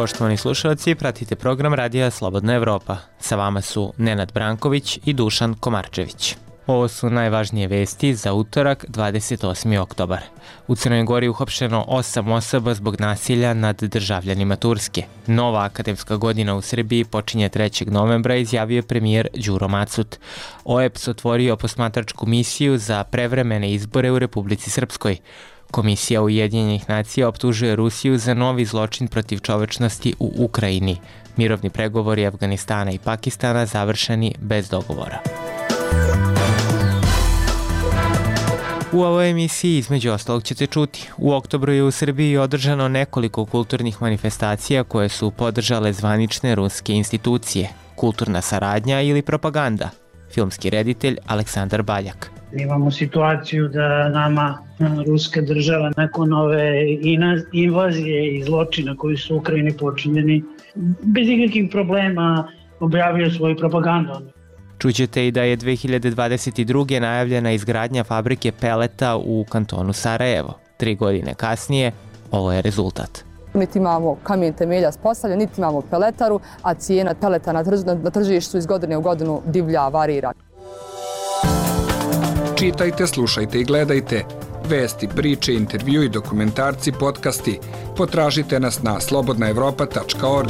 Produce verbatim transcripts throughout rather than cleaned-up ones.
Poštovani slušalci, pratite program Radija Slobodna Evropa. Sa vama su Nenad Branković i Dušan Komarčević. Ovo su najvažnije vesti za utorak, dvadeset osmi oktobar. U Crnoj Gori uhapšeno osam osoba zbog nasilja nad državljanima Turske. Nova akademska godina u Srbiji počinje trećeg novembra, izjavio je premijer Đuro Macut. O E P S otvorio posmatračku misiju za prevremene izbore u Republici Srpskoj. Komisija Ujedinjenih nacija optužuje Rusiju za novi zločin protiv čovečnosti u Ukrajini. Mirovni pregovori Afganistana i Pakistana završeni bez dogovora. U ovoj emisiji između ostalog ćete čuti. U oktobru je u Srbiji održano nekoliko kulturnih manifestacija koje su podržale zvanične ruske institucije. Kulturna saradnja ili propaganda. Filmski reditelj Aleksandar Baljak. Imamo situaciju da nama ruska država nakon ove invazije i zločina koji su u Ukrajini počinjeni bez ikakvih problema objavio svoju propagandu. Čućete i da je dve hiljade dvadeset druge najavljena izgradnja fabrike peleta u kantonu Sarajevo. Tri godine kasnije, ovo je rezultat. Niti imamo kamen temeljac postavljen, niti imamo peletaru, a cijena peleta na, trž, na tržištu iz godine u godinu divlja, varira. Čitajte, slušajte i gledajte. Vesti, priče, intervju i dokumentarci, podcasti. Potražite nas na slobodna evropa tačka org.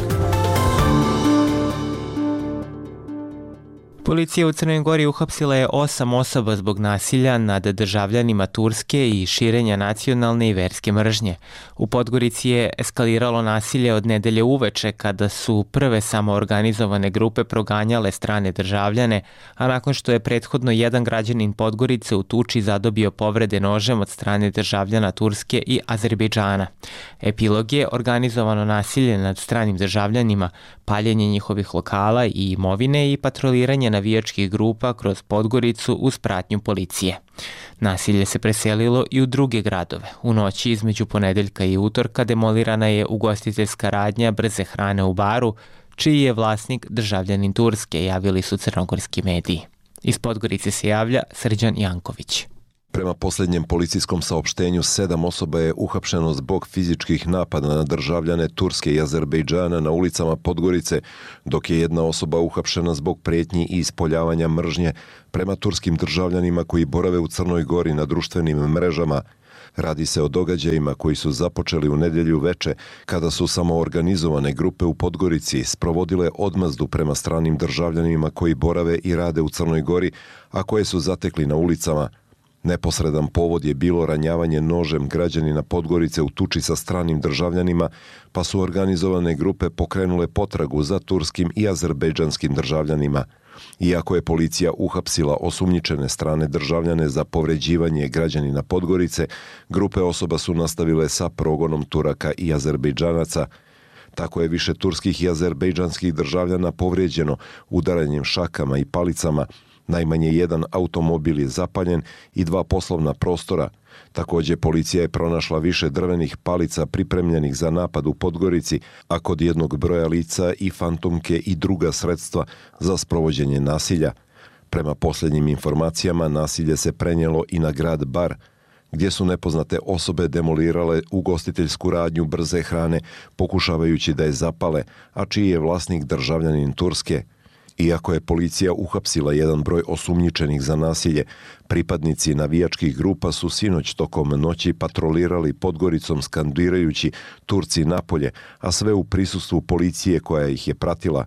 Policija u Crnoj Gori uhapsila je osam osoba zbog nasilja nad državljanima Turske i širenja nacionalne i verske mržnje. U Podgorici je eskaliralo nasilje od nedelje uveče kada su prve samoorganizovane grupe proganjale strane državljane, a nakon što je prethodno jedan građanin Podgorice u tuči zadobio povrede nožem od strane državljana Turske i Azerbejdžana. Epilog je organizovano nasilje nad stranim državljanima, paljenje njihovih lokala i imovine i patroliranje navijačkih grupa kroz Podgoricu uz pratnju policije. Nasilje se preselilo i u druge gradove. U noći između ponedeljka i utorka demolirana je ugostiteljska radnja brze hrane u Baru, čiji je vlasnik državljanin Turske, javili su crnogorski mediji. Iz Podgorice se javlja Srđan Janković. Prema posljednjem policijskom saopštenju, sedam osoba je uhapšeno zbog fizičkih napada na državljane Turske i Azerbejdžana na ulicama Podgorice, dok je jedna osoba uhapšena zbog prijetnji i ispoljavanja mržnje prema turskim državljanima koji borave u Crnoj Gori na društvenim mrežama. Radi se o događajima koji su započeli u nedjelju veče, kada su samoorganizovane grupe u Podgorici sprovodile odmazdu prema stranim državljanima koji borave i rade u Crnoj Gori, a koje su zatekli na ulicama. Neposredan povod je bilo ranjavanje nožem građanina Podgorice u tuči sa stranim državljanima, pa su organizovane grupe pokrenule potragu za turskim i azerbejdžanskim državljanima. Iako je policija uhapsila osumnjičene strane državljane za povređivanje građanina Podgorice, grupe osoba su nastavile sa progonom Turaka i Azerbejdžanaca. Tako je više turskih i azerbejdžanskih državljana povrijeđeno udaranjem šakama i palicama. Najmanje jedan automobil je zapaljen i dva poslovna prostora. Također policija je pronašla više drvenih palica pripremljenih za napad u Podgorici, a kod jednog broja lica i fantomke i druga sredstva za sprovođenje nasilja. Prema posljednjim informacijama, nasilje se prenijelo i na grad Bar, gdje su nepoznate osobe demolirale ugostiteljsku radnju brze hrane, pokušavajući da je zapale, a čiji je vlasnik državljanin Turske. Iako je policija uhapsila jedan broj osumnjičenih za nasilje, pripadnici navijačkih grupa su sinoć tokom noći patrolirali Podgoricom skandirajući Turci napolje, a sve u prisustvu policije koja ih je pratila.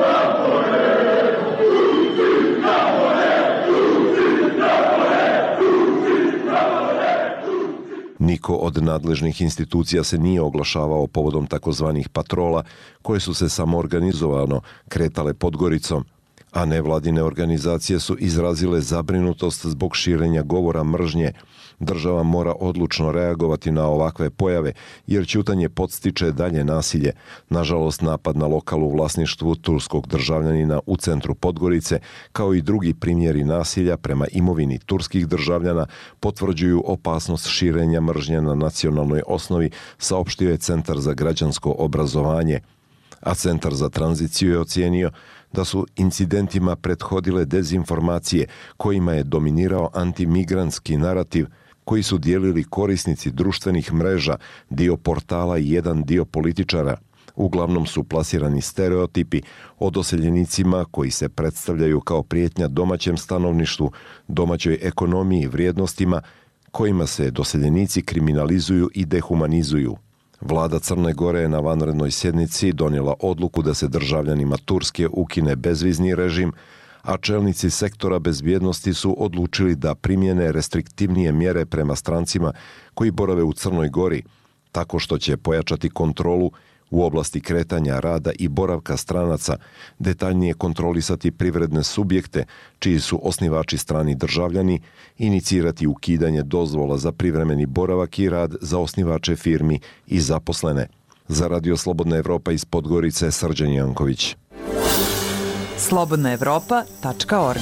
Niko od nadležnih institucija se nije oglašavao povodom takozvanih patrola koje su se samoorganizovano kretale Podgoricom, a nevladine organizacije su izrazile zabrinutost zbog širenja govora mržnje. Država mora odlučno reagovati na ovakve pojave, jer ćutanje podstiče dalje nasilje. Nažalost, napad na lokal u vlasništvu turskog državljanina u centru Podgorice, kao i drugi primjeri nasilja prema imovini turskih državljana, potvrđuju opasnost širenja mržnje na nacionalnoj osnovi, saopštio je Centar za građansko obrazovanje. A Centar za tranziciju je ocijenio da su incidentima prethodile dezinformacije kojima je dominirao antimigrantski narativ koji su dijelili korisnici društvenih mreža, dio portala i jedan dio političara. Uglavnom su plasirani stereotipi o doseljenicima koji se predstavljaju kao prijetnja domaćem stanovništvu, domaćoj ekonomiji i vrijednostima, kojima se doseljenici kriminalizuju i dehumanizuju. Vlada Crne Gore je na vanrednoj sjednici donijela odluku da se državljanima Turske ukine bezvizni režim, a čelnici sektora bezbjednosti su odlučili da primjene restriktivnije mjere prema strancima koji borave u Crnoj Gori, tako što će pojačati kontrolu u oblasti kretanja, rada i boravka stranaca, detaljnije kontrolisati privredne subjekte, čiji su osnivači strani državljani, inicirati ukidanje dozvola za privremeni boravak i rad za osnivače firmi i zaposlene. Za Radio Slobodna Evropa iz Podgorice, Srđan Janković. slobodna evropa tačka org.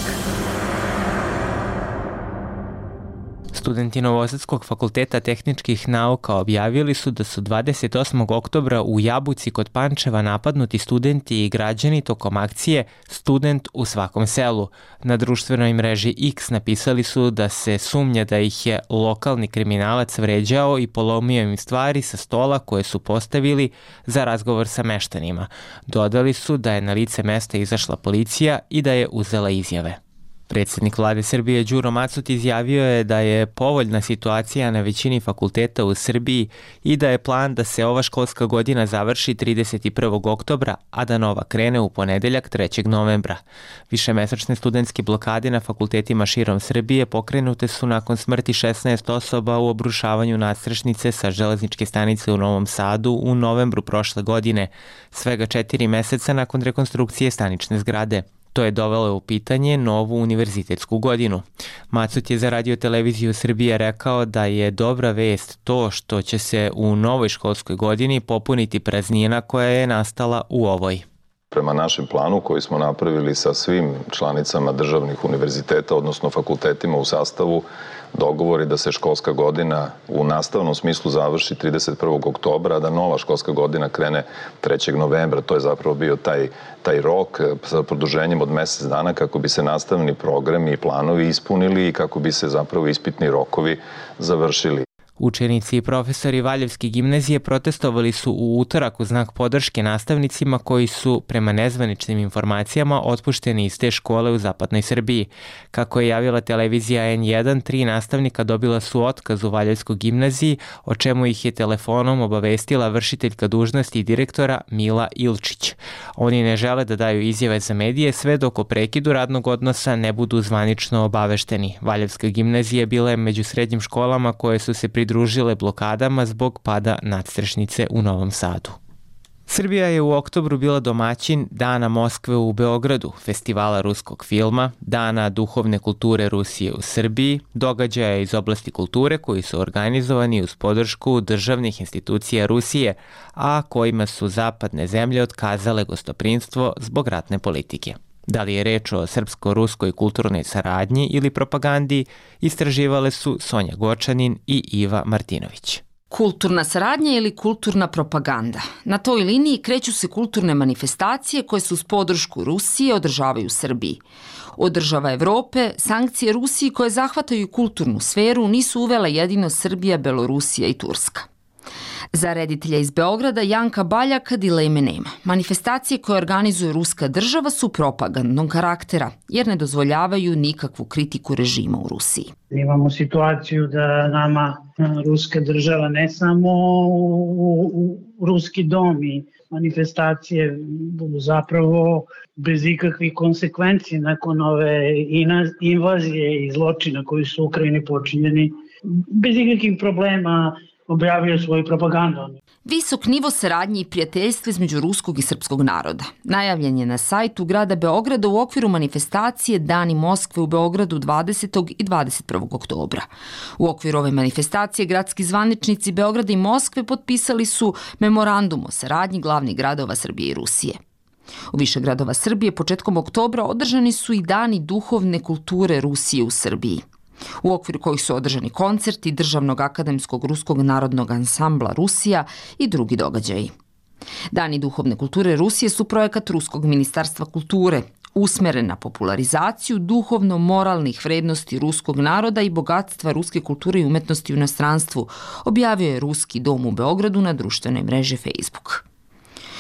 Studenti Novosadskog fakulteta tehničkih nauka objavili su da su dvadeset osmog oktobra u Jabuci kod Pančeva napadnuti studenti i građani tokom akcije Student u svakom selu. Na društvenoj mreži X napisali su da se sumnja da ih je lokalni kriminalac vređao i polomio im stvari sa stola koje su postavili za razgovor sa meštanima. Dodali su da je na lice mesta izašla policija i da je uzela izjave. Predsjednik vlade Srbije Đuro Macut izjavio je da je povoljna situacija na većini fakulteta u Srbiji i da je plan da se ova školska godina završi trideset prvog oktobra, a da nova krene u ponedeljak trećeg novembra. Višemesečne studentske blokade na fakultetima širom Srbije pokrenute su nakon smrti šesnaest osoba u obrušavanju nadstrešnice sa železničke stanice u Novom Sadu u novembru prošle godine, svega četiri meseca nakon rekonstrukcije stanične zgrade. To je dovelo u pitanje novu univerzitetsku godinu. Macut je za Radio televiziju Srbije rekao da je dobra vest to što će se u novoj školskoj godini popuniti praznina koja je nastala u ovoj. Prema našem planu koji smo napravili sa svim članicama državnih univerziteta, odnosno fakultetima u sastavu, dogovor je da se školska godina u nastavnom smislu završi trideset prvog oktobra, a da nova školska godina krene trećeg novembra. To je zapravo bio taj, taj rok sa produženjem od mesec dana kako bi se nastavni programi i planovi ispunili i kako bi se zapravo ispitni rokovi završili. Učenici i profesori Valjevske gimnazije protestovali su u utorak u znak podrške nastavnicima koji su, prema nezvaničnim informacijama, otpušteni iz te škole u zapadnoj Srbiji. Kako je javila televizija en jedan, tri nastavnika dobila su otkaz u Valjevskoj gimnaziji, o čemu ih je telefonom obavestila vršiteljka dužnosti direktora Mila Ilčić. Oni ne žele da daju izjave za medije sve dok o prekidu radnog odnosa ne budu zvanično obavešteni. Valjevska gimnazija bila je među srednjim školama koje su se pridružile družile blokadama zbog pada nadstrešnice u Novom Sadu. Srbija je u oktobru bila domaćin Dana Moskve u Beogradu, festivala ruskog filma, Dana duhovne kulture Rusije u Srbiji, događaja iz oblasti kulture koji su organizovani uz podršku državnih institucija Rusije, a kojima su zapadne zemlje otkazale gostoprinstvo zbog ratne politike. Da li je reč o srpsko-ruskoj kulturnoj saradnji ili propagandi, istraživale su Sonja Gočanin i Iva Martinović. Kulturna saradnja ili kulturna propaganda. Na toj liniji kreću se kulturne manifestacije koje se uz podršku Rusije održavaju u Srbiji. Od država Evrope, sankcije Rusiji koje zahvataju kulturnu sferu nisu uvele jedino Srbija, Belorusija i Turska. Za reditelja iz Beograda Janka Baljaka dileme nema. Manifestacije koje organizuje ruska država su propagandnog karaktera, jer ne dozvoljavaju nikakvu kritiku režima u Rusiji. Imamo situaciju da nama ruska država ne samo u, u, u ruski dom i manifestacije budu zapravo bez ikakvih konsekvenci nakon ove invazije i zločina koji su u Ukrajini počinjeni, bez ikakvih problema objavio svoju propagandu. Visok nivo saradnje i prijateljstva između ruskog i srpskog naroda. Najavljen je na sajtu grada Beograda u okviru manifestacije Dani Moskve u Beogradu dvadesetog i dvadeset prvog oktobra. U okviru ove manifestacije gradski zvaničnici Beograda i Moskve potpisali su memorandum o saradnji glavnih gradova Srbije i Rusije. U više gradova Srbije početkom oktobra održani su i Dani duhovne kulture Rusije u Srbiji, u okviru kojih su održani koncerti Državnog akademskog ruskog narodnog ansambla Rusija i drugi događaji. Dani duhovne kulture Rusije su projekat Ruskog ministarstva kulture, usmeren na popularizaciju duhovno-moralnih vrednosti ruskog naroda i bogatstva ruske kulture i umetnosti u inostranstvu, objavio je Ruski dom u Beogradu na društvenoj mreži Facebook.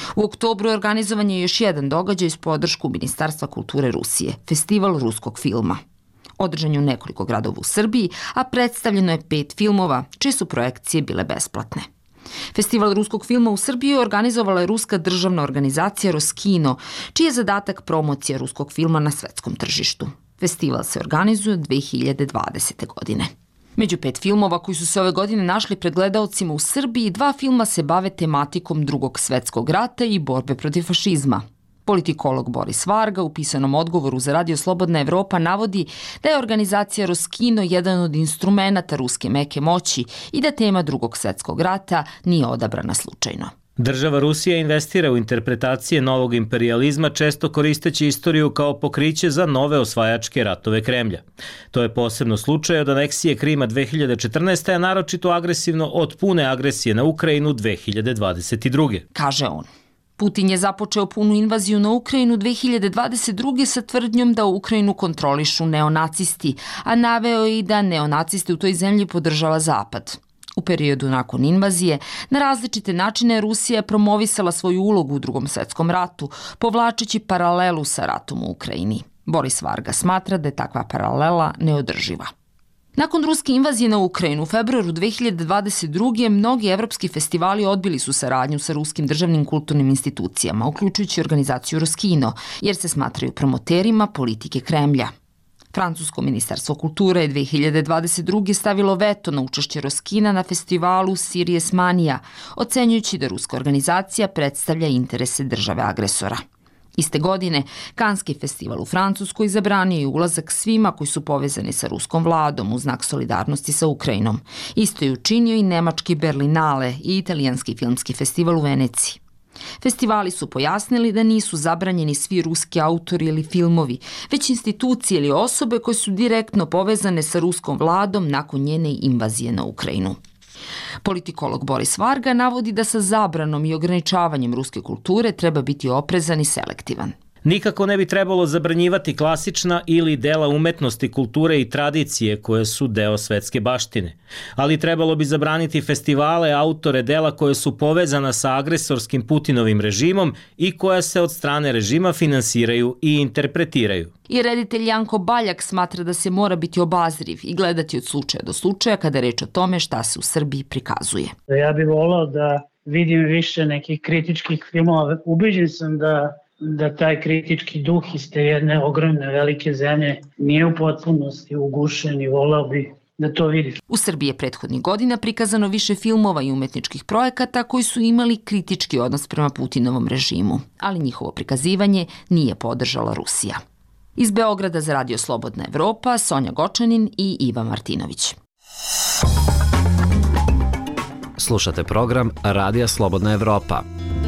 U oktobru organizovan je još jedan događaj s podršku Ministarstva kulture Rusije, Festival ruskog filma. Održan je u nekoliko gradova u Srbiji, a predstavljeno je pet filmova, čije su projekcije bile besplatne. Festival ruskog filma u Srbiji organizovala je ruska državna organizacija Roskino, čiji je zadatak promocija ruskog filma na svetskom tržištu. Festival se organizuje dve hiljade dvadesete. godine. Među pet filmova koji su se ove godine našli pred gledaocima u Srbiji, dva filma se bave tematikom Drugog svetskog rata i borbe protiv fašizma. Politikolog Boris Varga u pisanom odgovoru za Radio Slobodna Evropa navodi da je organizacija Roskino jedan od instrumenata ruske meke moći i da tema Drugog svetskog rata nije odabrana slučajno. Država Rusija investira u interpretacije novog imperijalizma, često koristeći istoriju kao pokriće za nove osvajačke ratove Kremlja. To je posebno slučaj od aneksije Krima dve hiljade četrnaeste. a naročito agresivno od pune agresije na Ukrajinu dve hiljade dvadeset druge. Kaže on. Putin je započeo punu invaziju na Ukrajinu dve hiljade dvadeset druge. sa tvrdnjom da Ukrajinu kontrolišu neonacisti, a naveo je i da neonaciste u toj zemlji podržava Zapad. U periodu nakon invazije, na različite načine Rusija je promovisala svoju ulogu u Drugom svetskom ratu, povlačeći paralelu sa ratom u Ukrajini. Boris Varga smatra da je takva paralela neodrživa. Nakon ruske invazije na Ukrajinu u februaru dve hiljade dvadeset druge. mnogi evropski festivali odbili su saradnju sa ruskim državnim kulturnim institucijama, uključujući organizaciju Roskino, jer se smatraju promoterima politike Kremlja. Francusko ministarstvo kulture je dve hiljade dvadeset druge. stavilo veto na učešće Roskina na festivalu Sirius Mania, ocenjujući da ruska organizacija predstavlja interese države agresora. Iste godine, Kanski festival u Francuskoj zabranio je ulazak svima koji su povezani sa ruskom vladom u znak solidarnosti sa Ukrajinom. Isto je učinio i nemački Berlinale i italijanski filmski festival u Veneciji. Festivali su pojasnili da nisu zabranjeni svi ruski autori ili filmovi, već institucije ili osobe koje su direktno povezane sa ruskom vladom nakon njene invazije na Ukrajinu. Politikolog Boris Varga navodi da sa zabranom i ograničavanjem ruske kulture treba biti oprezan i selektivan. Nikako ne bi trebalo zabranjivati klasična ili dela umetnosti, kulture i tradicije koje su deo svetske baštine. Ali trebalo bi zabraniti festivale, autore dela koje su povezana sa agresorskim Putinovim režimom i koja se od strane režima finansiraju i interpretiraju. I reditelj Janko Baljak smatra da se mora biti obazriv i gledati od slučaja do slučaja kada je reč o tome šta se u Srbiji prikazuje. Ja bih volao da vidim više nekih kritičkih filmova. Ubeđen sam da da taj kritički duh iz te jedne ogromne velike zemlje nije u potpunosti ugušen i volao bi da to vidiš. U Srbiji je prethodnih godina prikazano više filmova i umetničkih projekata koji su imali kritički odnos prema Putinovom režimu, ali njihovo prikazivanje nije podržala Rusija. Iz Beograda za Radio Slobodna Evropa, Sonja Gočanin i Iva Martinović. Slušate program Radija Slobodna Evropa.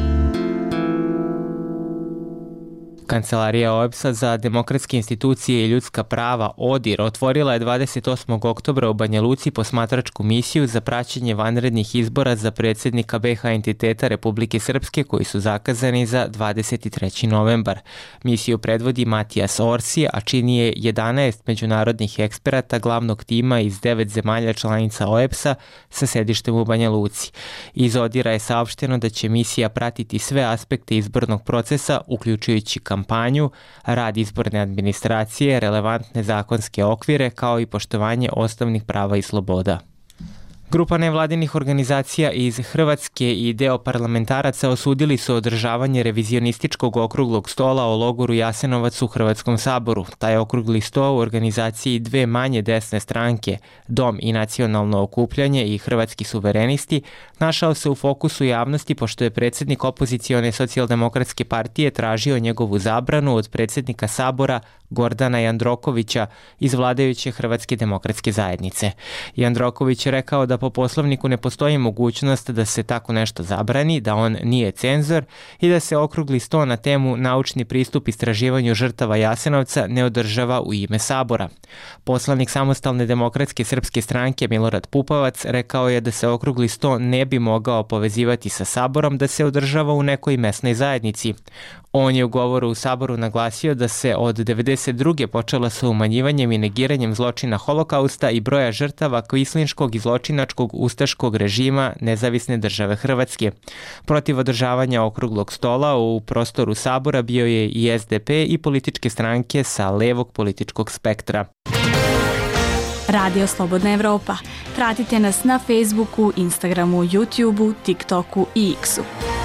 Kancelarija O E B S-a za demokratske institucije i ljudska prava ODIR otvorila je dvadeset osmog oktobra u Banja Luci posmatračku misiju za praćenje vanrednih izbora za predsjednika B H entiteta Republike Srpske koji su zakazani za dvadeset treći novembar. Misiju predvodi Matijas Orsi, a čini je jedanaest međunarodnih eksperata glavnog tima iz devet zemalja članica O E B S-a sa sedištem u Banja Luci. Iz ODIR-a je saopšteno da će misija pratiti sve aspekte izbornog procesa, uključujući kampanju, rad izborne administracije, relevantne zakonske okvire, kao i poštovanje osnovnih prava i sloboda. Grupa nevladinih organizacija iz Hrvatske i deo parlamentaraca osudili su održavanje revizionističkog okruglog stola o logoru Jasenovac u Hrvatskom saboru. Taj okrugli sto u organizaciji dve manje desne stranke, Dom i nacionalno okupljanje i Hrvatski suverenisti, našao se u fokusu javnosti pošto je predsjednik opozicione socijaldemokratske partije tražio njegovu zabranu od predsjednika sabora Gordana Jandrokovića iz vladajuće Hrvatske demokratske zajednice. Jandroković je rekao da po poslovniku ne postoji mogućnost da se tako nešto zabrani, da on nije cenzor i da se okrugli sto na temu naučni pristup istraživanju žrtava Jasenovca ne održava u ime sabora. Poslanik Samostalne demokratske srpske stranke Milorad Pupovac rekao je da se okrugli sto ne bi mogao povezivati sa saborom, da se održava u nekoj mesnoj zajednici. On je u govoru u saboru naglasio da se od devedeset devedeset druge počela sa umanjivanjem i negiranjem zločina Holokausta i broja žrtava kvislinškog i zločinačkog ustaškog režima Nezavisne države Hrvatske. Protiv održavanja okruglog stola u prostoru Sabora bio je i es de pe i političke stranke sa levog političkog spektra. Radio Slobodna Evropa. Pratite nas na Facebooku, Instagramu, YouTubeu, TikToku i X-u.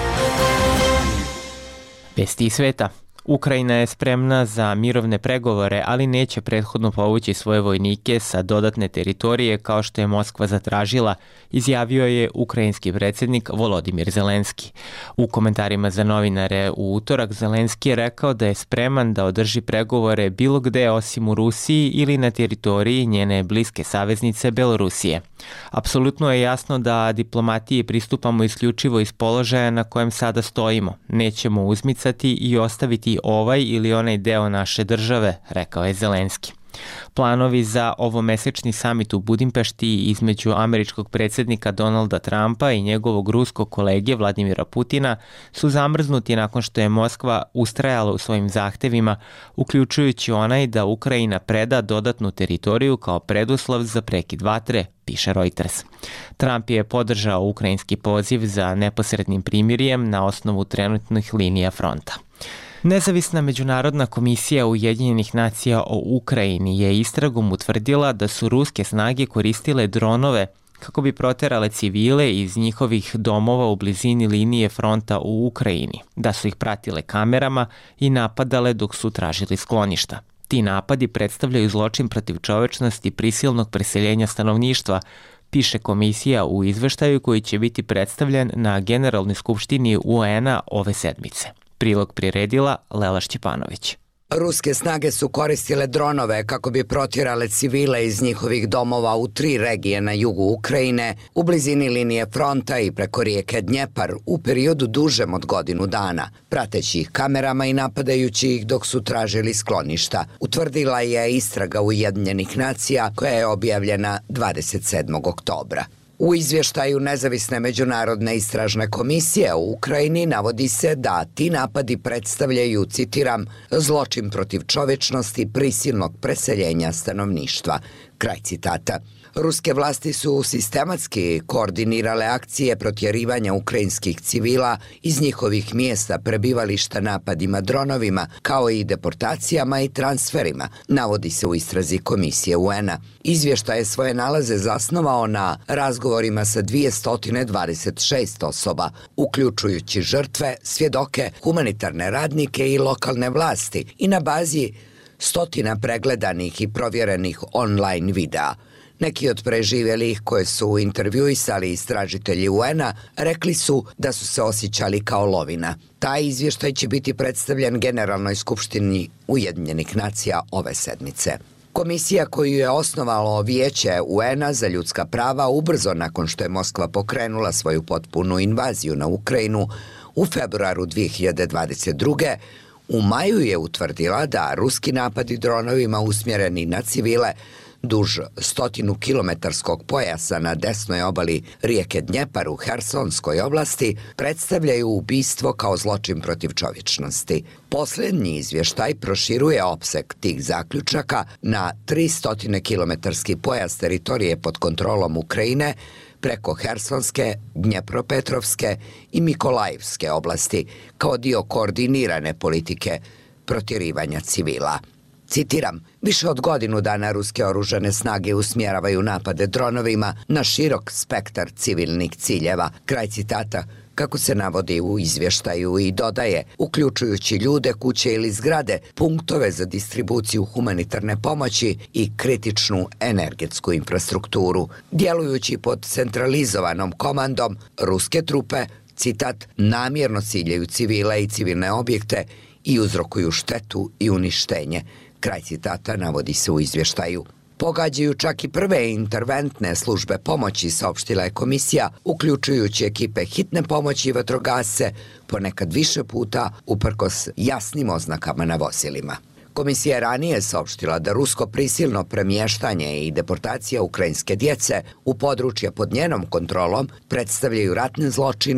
Vesti iz sveta. Ukrajina je spremna za mirovne pregovore, ali neće prethodno povući svoje vojnike sa dodatne teritorije kao što je Moskva zatražila, izjavio je ukrajinski predsjednik Volodimir Zelenski. U komentarima za novinare u utorak Zelenski je rekao da je spreman da održi pregovore bilo gde osim u Rusiji ili na teritoriji njene bliske saveznice Belorusije. Apsolutno je jasno da diplomatiji pristupamo isključivo iz položaja na kojem sada stojimo. Nećemo uzmicati i ostaviti ovaj ili onaj deo naše države, rekao je Zelenski. Planovi za ovomesečni samit u Budimpešti između američkog predsjednika Donalda Trumpa i njegovog ruskog kolege Vladimira Putina su zamrznuti nakon što je Moskva ustrajala u svojim zahtevima, uključujući onaj da Ukrajina preda dodatnu teritoriju kao preduslov za prekid vatre, piše Reuters. Trump je podržao ukrajinski poziv za neposrednim primirjem na osnovu trenutnih linija fronta. Nezavisna međunarodna komisija Ujedinjenih nacija o Ukrajini je istragom utvrdila da su ruske snage koristile dronove kako bi proterale civile iz njihovih domova u blizini linije fronta u Ukrajini, da su ih pratile kamerama i napadale dok su tražili skloništa. Ti napadi predstavljaju zločin protiv čovečnosti prisilnog preseljenja stanovništva, piše komisija u izveštaju koji će biti predstavljen na Generalnoj skupštini U En-a ove sedmice. Prilog priredila Lela Šćepanović. Ruske snage su koristile dronove kako bi protjerale civile iz njihovih domova u tri regije na jugu Ukrajine, u blizini linije fronta i preko rijeke Dnjepar u periodu dužem od godinu dana, prateći ih kamerama i napadajući ih dok su tražili skloništa, utvrdila je istraga Ujedinjenih nacija koja je objavljena dvadeset sedmog oktobra. U izvještaju Nezavisne međunarodne istražne komisije u Ukrajini navodi se da ti napadi predstavljaju, citiram, zločin protiv čovečnosti prisilnog preseljenja stanovništva. Kraj citata. Ruske vlasti su sistematski koordinirale akcije protjerivanja ukrajinskih civila iz njihovih mjesta prebivališta napadima dronovima, kao i deportacijama i transferima, navodi se u istrazi Komisije U En-a. Izvještaj je svoje nalaze zasnovao na razgovorima sa dvjesto dvadeset šest osoba, uključujući žrtve, svjedoke, humanitarne radnike i lokalne vlasti i na bazi stotina pregledanih i provjerenih online videa. Neki od preživjelih koje su intervjuisali istražitelji U En-a rekli su da su se osjećali kao lovina. Taj izvještaj će biti predstavljen Generalnoj skupštini Ujedinjenih nacija ove sedmice. Komisija koju je osnovalo Vijeće U En-a za ljudska prava ubrzo nakon što je Moskva pokrenula svoju potpunu invaziju na Ukrajinu u februaru dvije hiljade dvadeset druge. U maju je utvrdila da ruski napadi dronovima usmjereni na civile duž stotinu kilometarskog pojasa na desnoj obali rijeke Dnjepar u Hersonskoj oblasti predstavljaju ubistvo kao zločin protiv čovječnosti. Posljednji izvještaj proširuje opseg tih zaključaka na tristo kilometarski pojas teritorije pod kontrolom Ukrajine preko Hersonske, Dnjepropetrovske i Mikolajivske oblasti kao dio koordinirane politike protjerivanja civila. Citiram, više od godinu dana ruske oružane snage usmjeravaju napade dronovima na širok spektar civilnih ciljeva. Kraj citata, kako se navodi u izvještaju i dodaje, uključujući ljude, kuće ili zgrade, punktove za distribuciju humanitarne pomoći i kritičnu energetsku infrastrukturu. Djelujući pod centralizovanom komandom, ruske trupe, citat, namjerno ciljaju civile i civilne objekte i uzrokuju štetu i uništenje. Kraj citata navodi se u izvještaju. Pogađaju čak i prve interventne službe pomoći, saopštila je komisija, uključujući ekipe hitne pomoći i vatrogasce, ponekad više puta uprkos jasnim oznakama na vozilima. Komisija je ranije saopštila da rusko prisilno premještanje i deportacija ukrajinske djece u područje pod njenom kontrolom predstavljaju ratne zločine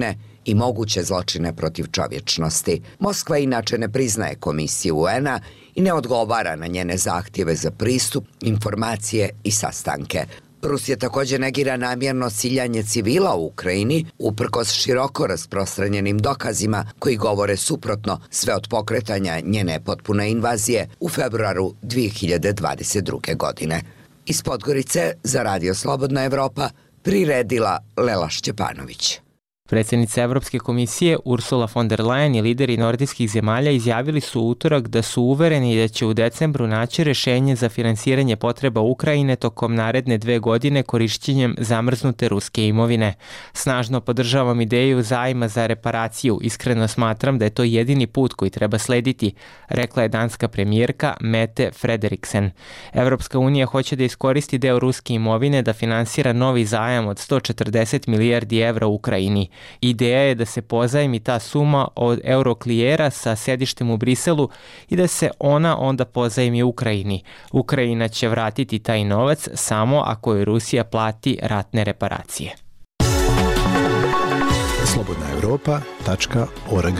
i moguće zločine protiv čovječnosti. Moskva inače ne priznaje komisiju U N-a i ne odgovara na njene zahtjeve za pristup, informacije i sastanke. Rusija također negira namjerno ciljanje civila u Ukrajini, uprkos široko rasprostranjenim dokazima koji govore suprotno, sve od pokretanja njene potpune invazije u februaru dvije hiljade dvadeset druge. godine. Iz Podgorice za Radio Slobodna Evropa priredila Lela Šćepanović. Predsjednica Evropske komisije Ursula von der Leyen i lideri nordijskih zemalja izjavili su u utorak da su uvereni da će u decembru naći rješenje za finansiranje potreba Ukrajine tokom naredne dve godine korišćenjem zamrznute ruske imovine. Snažno podržavam ideju zajma za reparaciju. Iskreno smatram da je to jedini put koji treba slediti, rekla je danska premijerka Mette Frederiksen. Evropska unija hoće da iskoristi deo ruske imovine da finansira novi zajam od sto četrdeset milijardi evra u Ukrajini. Ideja je da se pozajmi ta suma od Euroklijera sa sedištem u Briselu i da se ona onda pozajmi Ukrajini. Ukrajina će vratiti taj novac samo ako joj Rusija plati ratne reparacije. slobodna evropa tačka org.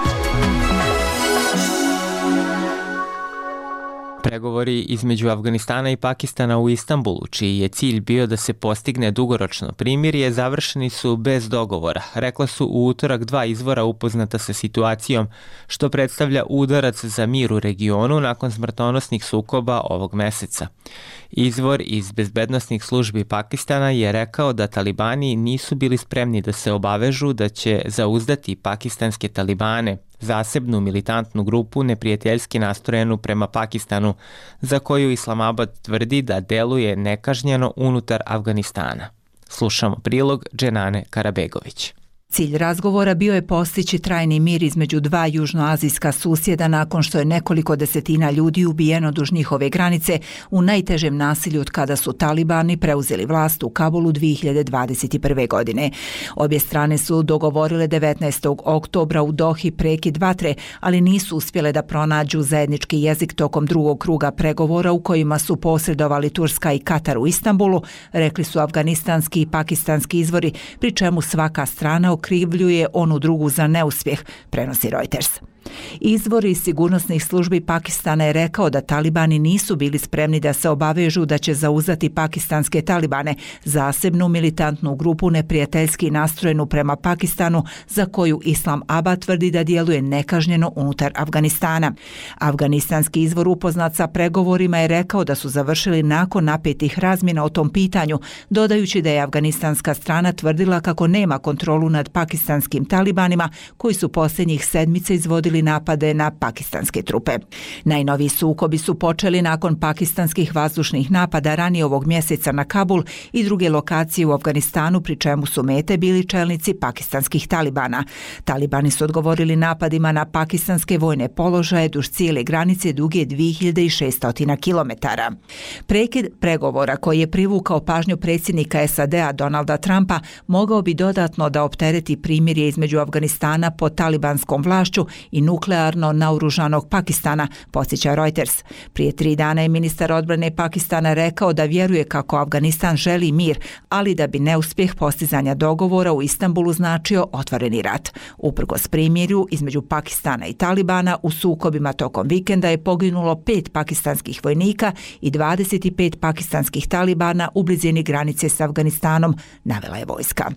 Pregovori između Afganistana i Pakistana u Istanbulu, čiji je cilj bio da se postigne dugoročno primirje, završeni su bez dogovora. Rekla su u utorak dva izvora upoznata sa situacijom, što predstavlja udarac za mir u regionu nakon smrtonosnih sukoba ovog meseca. Izvor iz bezbednosnih službi Pakistana je rekao da talibani nisu bili spremni da se obavežu da će zauzdati pakistanske talibane, zasebnu militantnu grupu neprijateljski nastrojenu prema Pakistanu, za koju Islamabad tvrdi da deluje nekažnjeno unutar Afganistana. Slušamo prilog Dženane Karabegović. Cilj razgovora bio je postići trajni mir između dva južnoazijska susjeda nakon što je nekoliko desetina ljudi ubijeno duž njihove granice u najtežem nasilju od kada su talibani preuzeli vlast u Kabulu dvije hiljade dvadeset prve. godine. Obje strane su dogovorile devetnaestog oktobra u Dohi prekid vatre, ali nisu uspjele da pronađu zajednički jezik tokom drugog kruga pregovora u kojima su posredovali Turska i Katar u Istanbulu, rekli su afganistanski i pakistanski izvori, pri čemu svaka strana okrivljuje onu drugu za neuspjeh, prenosi Reuters. Izvor iz sigurnosnih službi Pakistana je rekao da talibani nisu bili spremni da se obavežu da će zauzeti pakistanske talibane, zasebnu militantnu grupu neprijateljski nastrojenu prema Pakistanu, za koju Islamabad tvrdi da djeluje nekažnjeno unutar Afganistana. Afganistanski izvor upoznat sa pregovorima je rekao da su završili nakon napetih razmjena o tom pitanju, dodajući da je afganistanska strana tvrdila kako nema kontrolu nad pakistanskim talibanima koji su posljednjih sedmica izvodili napade na pakistanske trupe. Najnoviji sukobi su počeli nakon pakistanskih vazdušnih napada ranije ovog mjeseca na Kabul i druge lokacije u Afganistanu, pri čemu su mete bili čelnici pakistanskih talibana. Talibani su odgovorili napadima na pakistanske vojne položaje duž cijele granice duge dvije hiljade šesto kilometara. Prekid pregovora koji je privukao pažnju predsjednika S A D-a Donalda Trumpa mogao bi dodatno da optereti primirje između Afganistana pod talibanskom vlašću i nuklearno naoružanog Pakistana, podsjeća Reuters. Prije tri dana je ministar odbrane Pakistana rekao da vjeruje kako Afganistan želi mir, ali da bi neuspjeh postizanja dogovora u Istanbulu značio otvoreni rat. Uprkos primirju između Pakistana i Talibana u sukobima tokom vikenda je poginulo pet pakistanskih vojnika i dvadeset pet pakistanskih talibana u blizini granice s Afganistanom, navela je vojska.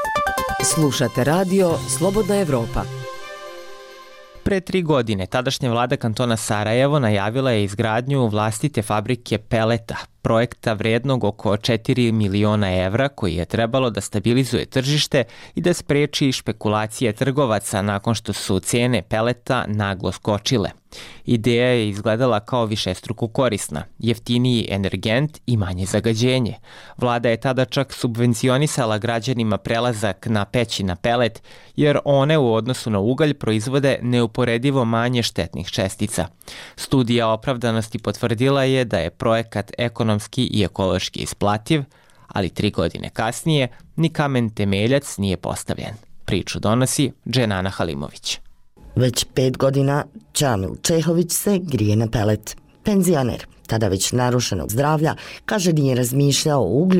Slušate radio Slobodna Evropa. Pre tri godine tadašnja vlada kantona Sarajevo najavila je izgradnju vlastite fabrike peleta, projekta vrednog oko četiri miliona evra koji je trebalo da stabilizuje tržište i da spreči špekulacije trgovaca nakon što su cijene peleta naglo skočile. Ideja je izgledala kao višestruko korisna, jeftiniji energent i manje zagađenje. Vlada je tada čak subvencionisala građanima prelazak na peći na pelet, jer one u odnosu na ugalj proizvode neuporedivo manje štetnih čestica. Studija opravdanosti potvrdila je da je projekat ekonomski i ekološki isplativ, ali tri godine kasnije ni kamen temeljac nije postavljen. Priču donosi Dženana Halimović. Već pet godina Čamil Čehović se grije na pelet. Penzioner, tada već narušenog zdravlja, kaže nije razmišljao o uglju,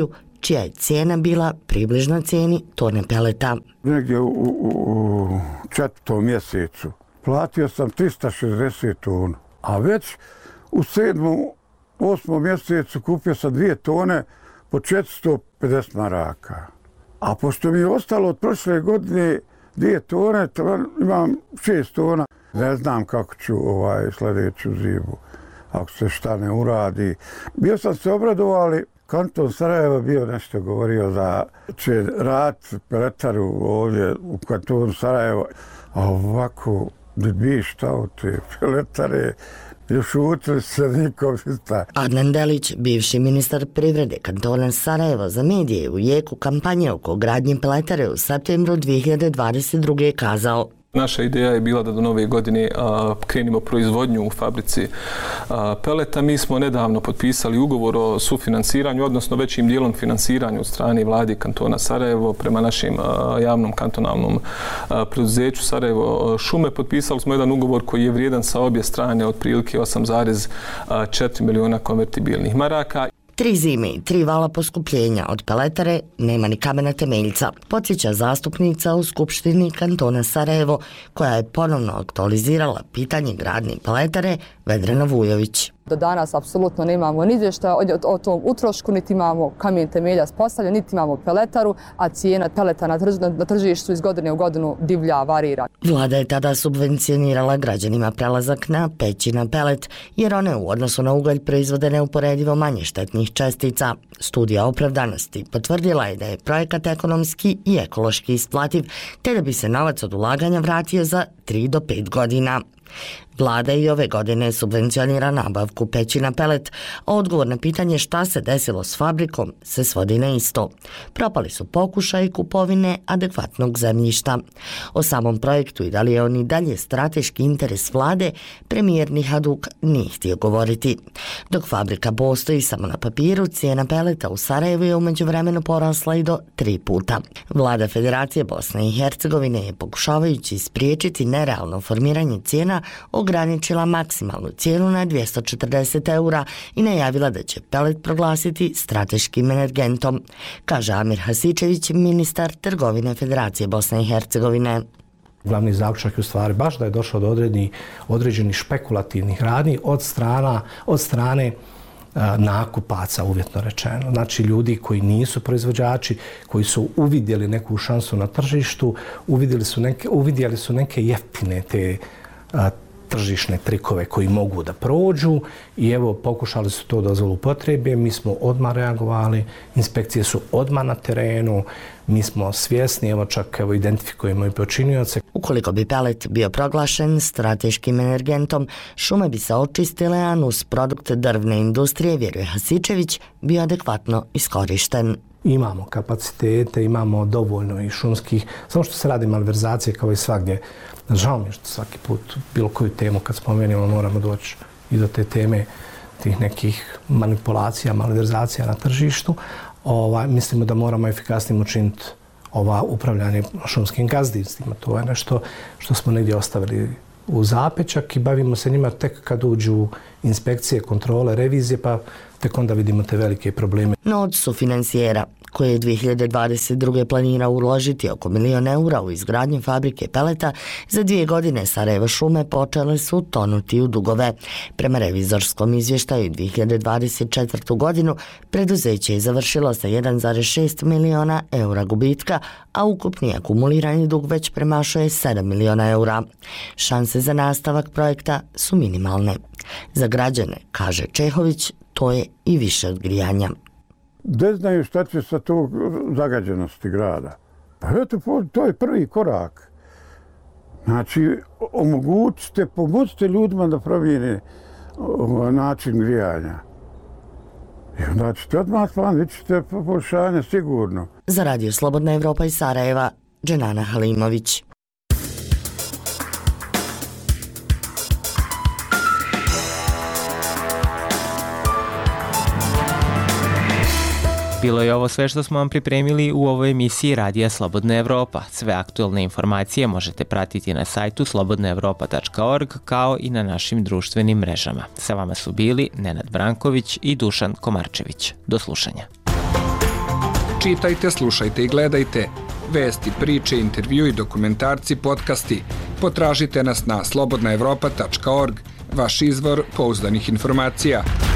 čija je cijena bila približna cijeni tone peleta. Negdje u, u, u četvrtom mjesecu platio sam trista šezdeset tona, a već u sedmom, osmom mjesecu kupio sam dvije tone po četiristo pedeset maraka. A pošto mi je ostalo od prošle godine dvije tone, imam šest tona. Ne znam kako ću ovaj sljedeću zimu, ako se šta ne uradi. Bio sam se obradovao, ali kanton Sarajevo bio nešto govorio da će raditi peletaru ovdje u kantonu Sarajevo. A ovako, da bi šta u te peletare, još utili se nikom šta. Adnan Delić, bivši ministar privrede kantona Sarajevo, za medije u jeku kampanje oko gradnje peletare u septembru dvije hiljade dvadeset druge kazao: Naša ideja je bila da do nove godine a, krenimo proizvodnju u fabrici a, peleta. Mi smo nedavno potpisali ugovor o sufinansiranju, odnosno većim dijelom finansiranju od strane vlade kantona Sarajevo prema našem a, javnom kantonalnom a, preduzeću Sarajevo šume. Potpisali smo jedan ugovor koji je vrijedan sa obje strane otprilike osam zarez četiri miliona konvertibilnih maraka. Tri zime i tri vala poskupljenja od peletare, nema ni kamena temeljca, podsjeća zastupnica u Skupštini kantona Sarajevo, koja je ponovno aktualizirala pitanje gradnje peletare, Vedrana Vujović. Do danas apsolutno nemamo ni izvještaja o, o tom utrošku, niti imamo kamen temeljac postavljen, niti imamo peletaru, a cijena peleta na, trž, na tržištu iz godine u godinu divlja, varira. Vlada je tada subvencionirala građanima prelazak na peći na pelet, jer one u odnosu na ugalj proizvode neuporedivo manje štetnih čestica. Studija opravdanosti potvrdila je da je projekat ekonomski i ekološki isplativ, te da bi se novac od ulaganja vratio za tri do pet godina. Vlada i ove godine subvencionira nabavku peći na pelet, a odgovor na pitanje šta se desilo s fabrikom se svodi na isto. Propali su pokušaj kupovine adekvatnog zemljišta. O samom projektu i da li je on i dalje strateški interes vlade, premijer Nihaduk nije htio govoriti. Dok fabrika postoji samo na papiru, cijena peleta u Sarajevu je umeđu vremenu porasla i do tri puta. Vlada Federacije Bosne i Hercegovine je, pokušavajući spriječiti nerealno formiranje cijena, ograničila maksimalnu cijenu na dvjesto četrdeset eura i najavila da će pelet proglasiti strateškim energentom, kaže Amir Hasičević, ministar trgovine Federacije Bosne i Hercegovine. Glavni zaključak je u stvari baš da je došlo do određenih, određenih špekulativnih radnji od, strana, od strane nakupaca, uvjetno rečeno. Znači ljudi koji nisu proizvođači, koji su uvidjeli neku šansu na tržištu, uvidjeli su neke, uvidjeli su neke jeftine te a, tržišne trikove koji mogu da prođu i evo pokušali su to da zloupotrebe. Mi smo odmah reagovali, inspekcije su odmah na terenu, mi smo svjesni, evo čak evo identifikujemo i počinioce. Ukoliko bi pelet bio proglašen strateškim energentom, šume bi se očistile, a nus produkt drvne industrije, vjeruje Hasičević, bio adekvatno iskorišten. Imamo kapacitete, imamo dovoljno i šumskih, samo što se radi malverzacije kao i svagdje. Žao mi je što svaki put bilo koju temu kad spomenemo moramo doći i do te teme tih nekih manipulacija, malverzacija na tržištu. Ova, mislimo da moramo efikasnim učiniti ova upravljanje šumskim gazdinstvima. To je nešto što smo negdje ostavili u zapečak i bavimo se njima tek kad uđu inspekcije, kontrole, revizije, pa tek onda vidimo te velike probleme. No od sufinancijera, koje je dvije hiljade dvadeset druge planirao uložiti oko milion eura u izgradnju fabrike peleta, za dvije godine Sarajevo šume počele su tonuti u dugove. Prema revizorskom izvještaju dvije hiljade dvadeset četvrtu. godinu preduzeće je završilo sa jedan zarez šest miliona eura gubitka, a ukupni akumulirani dug već premašuje sedam miliona eura. Šanse za nastavak projekta su minimalne. Za građane, kaže Čehović, to je i više od grijanja. Ne znaju šta će sa tog zagađenosti grada. Pa eto, to je prvi korak. Znači, omogućite, pomozite ljudima da promijene način grijanja. I onda ćete odmah plan, vidjet ćete poboljšanje sigurno. Za Radio Slobodna Evropa iz Sarajeva, Dženana Halimović. Bilo je ovo sve što smo vam pripremili u ovoj emisiji Radija Slobodna Evropa. Sve aktualne informacije možete pratiti na sajtu slobodna evropa tačka org kao i na našim društvenim mrežama. Sa vama su bili Nenad Branković i Dušan Komarčević. Do slušanja. Čitajte, slušajte i gledajte. Vesti, priče, intervju i dokumentarci, podcasti. Potražite nas na slobodna evropa tačka org, vaš izvor pouzdanih informacija.